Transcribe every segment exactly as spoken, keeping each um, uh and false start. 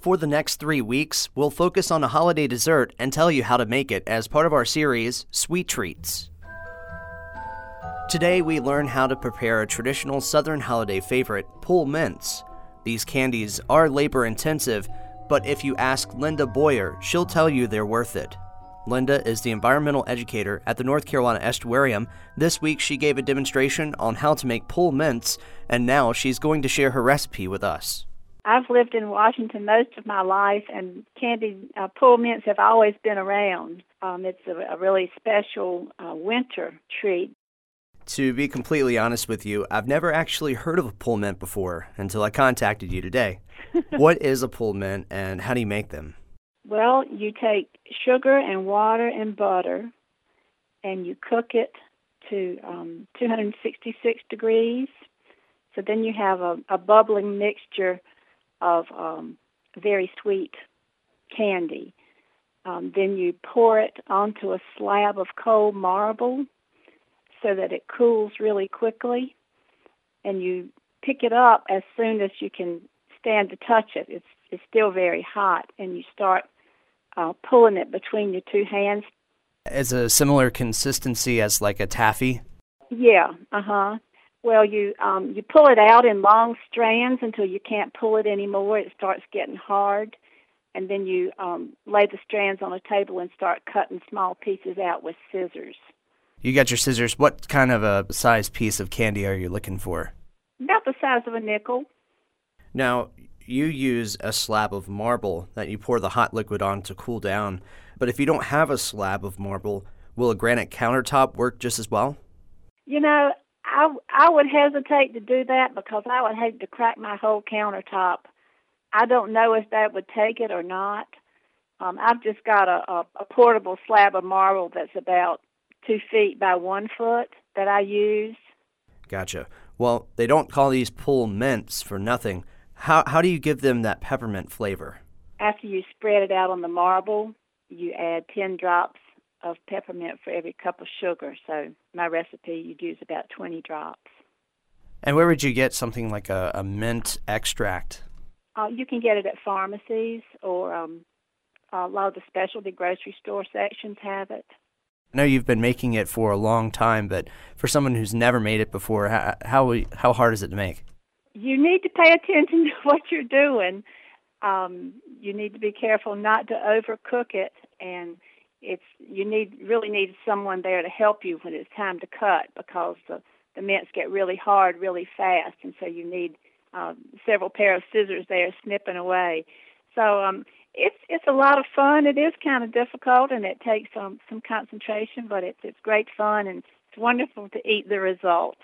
For the next three weeks, we'll focus on a holiday dessert and tell you how to make it as part of our series, Sweet Treats. Today, we learn how to prepare a traditional Southern holiday favorite, Pull Mints. These candies are labor-intensive, but if you ask Linda Boyer, she'll tell you they're worth it. Linda is the environmental educator at the North Carolina Estuarium. This week, she gave a demonstration on how to make Pull Mints, and now she's going to share her recipe with us. I've lived in Washington most of my life, and candied uh, Pull Mints have always been around. Um, it's a, a really special uh, winter treat. To be completely honest with you, I've never actually heard of a Pull Mint before until I contacted you today. What is a Pull Mint, and how do you make them? Well, you take sugar and water and butter, and you cook it to um, two hundred sixty-six degrees. So then you have a, a bubbling mixture of um, very sweet candy. Um, then you pour it onto a slab of cold marble so that it cools really quickly, and you pick it up as soon as you can stand to touch it. It's, it's still very hot, and you start uh, pulling it between your two hands. Is a similar consistency as like a taffy? Yeah, uh-huh. Well, you um, you pull it out in long strands until you can't pull it anymore. It starts getting hard, and then you um, lay the strands on a table and start cutting small pieces out with scissors. You got your scissors. What kind of a size piece of candy are you looking for? About the size of a nickel. Now, you use a slab of marble that you pour the hot liquid on to cool down. But if you don't have a slab of marble, will a granite countertop work just as well? You know, I, I would hesitate to do that because I would hate to crack my whole countertop. I don't know if that would take it or not. Um, I've just got a, a, a portable slab of marble that's about two feet by one foot that I use. Gotcha. Well, they don't call these Pull Mints for nothing. How how do you give them that peppermint flavor? After you spread it out on the marble, you add ten drops of peppermint for every cup of sugar. So my recipe, you'd use about twenty drops. And where would you get something like a, a mint extract? Uh, you can get it at pharmacies, or um, a lot of the specialty grocery store sections have it. I know you've been making it for a long time, but for someone who's never made it before, how how, how hard is it to make? You need to pay attention to what you're doing. Um, you need to be careful not to overcook it, and it's you need really need someone there to help you when it's time to cut, because the, the mints get really hard really fast, and so you need uh, several pair of scissors there snipping away. So um, it's it's a lot of fun. It is kind of difficult, and it takes um, some concentration, but it's it's great fun, and it's wonderful to eat the results.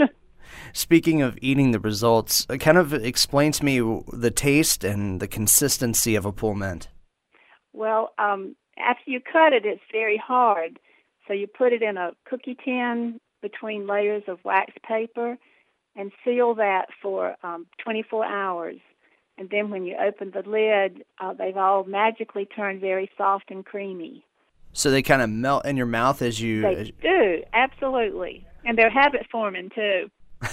Speaking of eating the results, kind of explain to me the taste and the consistency of a Pull Mint. Well, um, after you cut it, it's very hard. So you put it in a cookie tin between layers of wax paper and seal that for um, twenty-four hours. And then when you open the lid, uh, they've all magically turned very soft and creamy. So they kind of melt in your mouth as you... They as... do, absolutely. And they're habit-forming, too.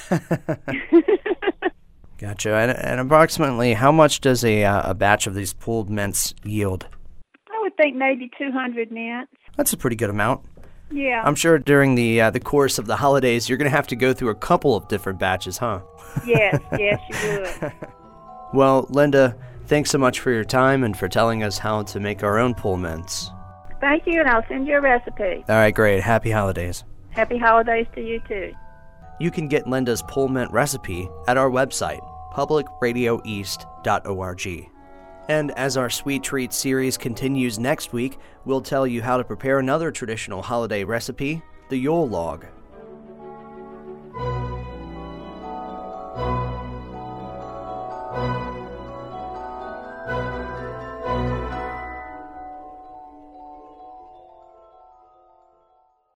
Gotcha. And, and approximately how much does a uh, a batch of these pulled mints yield? I would think maybe two hundred mints. That's a pretty good amount. Yeah. I'm sure during the uh, the course of the holidays, you're going to have to go through a couple of different batches, huh? Yes, yes, you would. Well, Linda, thanks so much for your time and for telling us how to make our own Pull Mints. Thank you, and I'll send you a recipe. All right, great. Happy holidays. Happy holidays to you, too. You can get Linda's Pull Mint recipe at our website, public radio east dot org. And as our Sweet Treat series continues next week, we'll tell you how to prepare another traditional holiday recipe, the Yule log.